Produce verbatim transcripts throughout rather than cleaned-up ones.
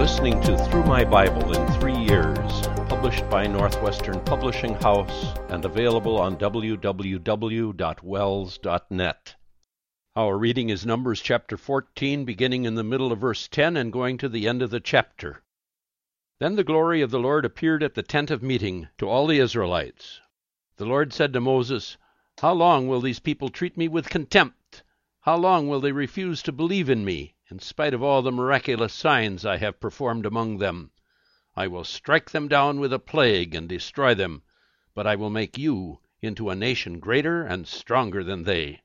listening to Through My Bible in Three Years, published by Northwestern Publishing House and available on w w w dot wells dot net. Our reading is Numbers chapter fourteen, beginning in the middle of verse ten and going to the end of the chapter. Then the glory of the Lord appeared at the tent of meeting to all the Israelites. The Lord said to Moses, "How long will these people treat me with contempt? How long will they refuse to believe in me, in spite of all the miraculous signs I have performed among them? I will strike them down with a plague and destroy them, but I will make you into a nation greater and stronger than they."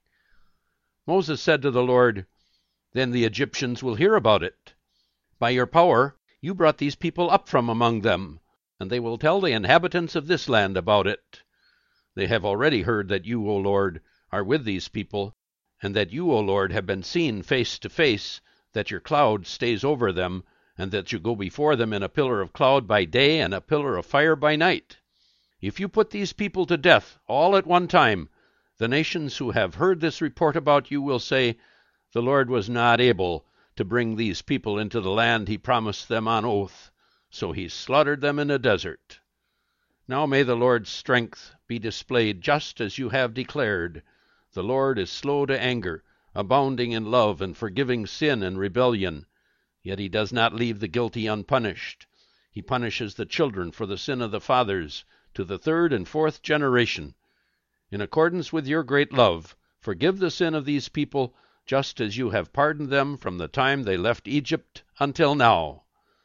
Moses said to the Lord, "Then the Egyptians will hear about it. By your power you brought these people up from among them, and they will tell the inhabitants of this land about it. They have already heard that you, O Lord, are with these people, and that you, O Lord, have been seen face to face, that your cloud stays over them, and that you go before them in a pillar of cloud by day and a pillar of fire by night. If you put these people to death all at one time, the nations who have heard this report about you will say, 'The Lord was not able to bring these people into the land he promised them on oath, so he slaughtered them in the desert.' Now may the Lord's strength be displayed just as you have declared. The Lord is slow to anger, abounding in love and forgiving sin and rebellion. Yet he does not leave the guilty unpunished. He punishes the children for the sin of the fathers to the third and fourth generation. In accordance with your great love, forgive the sin of these people, just as you have pardoned them from the time they left Egypt until now."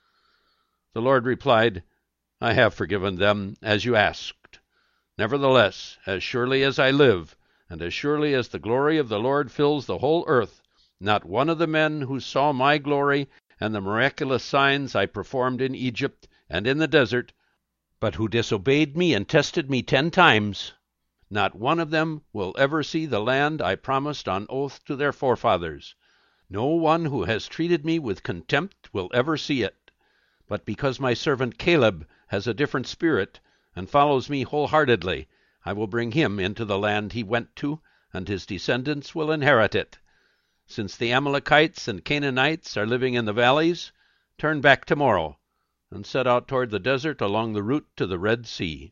The Lord replied, "I have forgiven them, as you asked. Nevertheless, as surely as I live, and as surely as the glory of the Lord fills the whole earth, not one of the men who saw my glory and the miraculous signs I performed in Egypt and in the desert, but who disobeyed me and tested me ten times, not one of them will ever see the land I promised on oath to their forefathers. No one who has treated me with contempt will ever see it. But because my servant Caleb has a different spirit and follows me wholeheartedly, I will bring him into the land he went to, and his descendants will inherit it. Since the Amalekites and Canaanites are living in the valleys, turn back tomorrow, and set out toward the desert along the route to the Red Sea."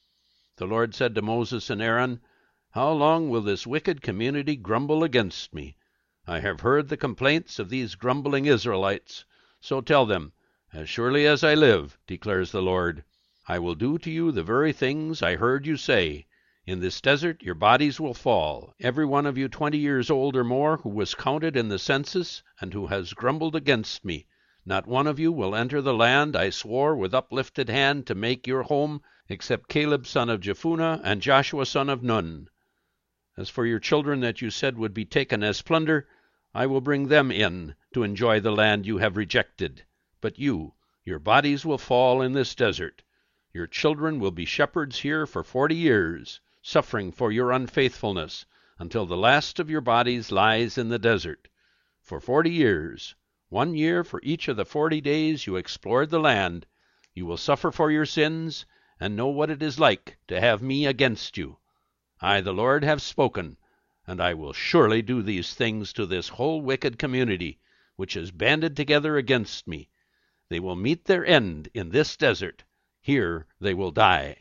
The Lord said to Moses and Aaron, "How long will this wicked community grumble against me? I have heard the complaints of these grumbling Israelites. So tell them, 'As surely as I live, declares the Lord, I will do to you the very things I heard you say. In this desert your bodies will fall, every one of you twenty years old or more who was counted in the census and who has grumbled against me. Not one of you will enter the land I swore with uplifted hand to make your home, except Caleb son of Jephunneh and Joshua son of Nun. As for your children that you said would be taken as plunder, I will bring them in to enjoy the land you have rejected. But you, your bodies will fall in this desert. Your children will be shepherds here for forty years, suffering for your unfaithfulness, until the last of your bodies lies in the desert. For forty years, one year for each of the forty days you explored the land, you will suffer for your sins, and know what it is like to have me against you. I, the Lord, have spoken, and I will surely do these things to this whole wicked community, which has banded together against me. They will meet their end in this desert. Here they will die."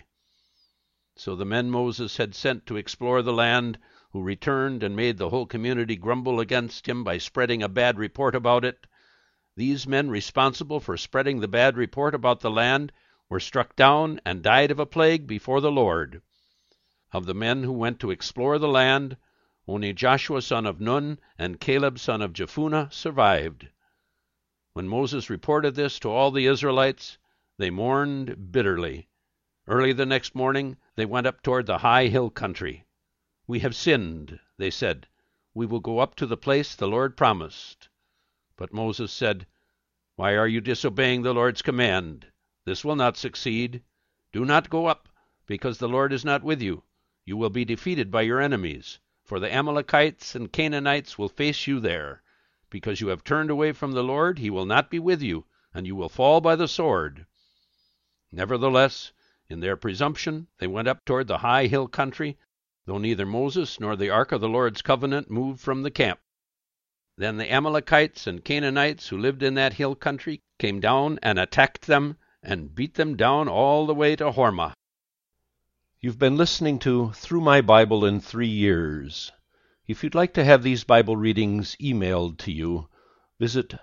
So the men Moses had sent to explore the land, who returned and made the whole community grumble against him by spreading a bad report about it, these men responsible for spreading the bad report about the land were struck down and died of a plague before the Lord. Of the men who went to explore the land, only Joshua son of Nun and Caleb son of Jephunneh survived. When Moses reported this to all the Israelites, they mourned bitterly. Early the next morning they went up toward the high hill country. "We have sinned," they said. "We will go up to the place the Lord promised." But Moses said, "Why are you disobeying the Lord's command? This will not succeed. Do not go up, because the Lord is not with you. You will be defeated by your enemies, for the Amalekites and Canaanites will face you there. Because you have turned away from the Lord, he will not be with you, and you will fall by the sword." Nevertheless, in their presumption, they went up toward the high hill country, though neither Moses nor the ark of the Lord's covenant moved from the camp. Then the Amalekites and Canaanites who lived in that hill country came down and attacked them and beat them down all the way to Hormah. You've been listening to Through My Bible in Three Years. If you'd like to have these Bible readings emailed to you, visit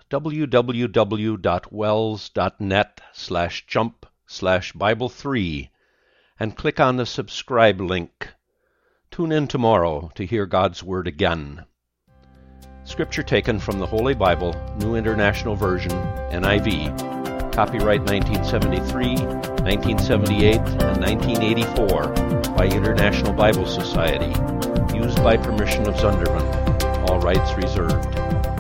www.wells.net slash jump slash Bible three and click on the subscribe link. Tune in tomorrow to hear God's Word again. Scripture taken from the Holy Bible, New International Version, N I V. Copyright nineteen seventy-three, nineteen seventy-eight, and nineteen eighty-four by International Bible Society. Used by permission of Zunderman. All rights reserved.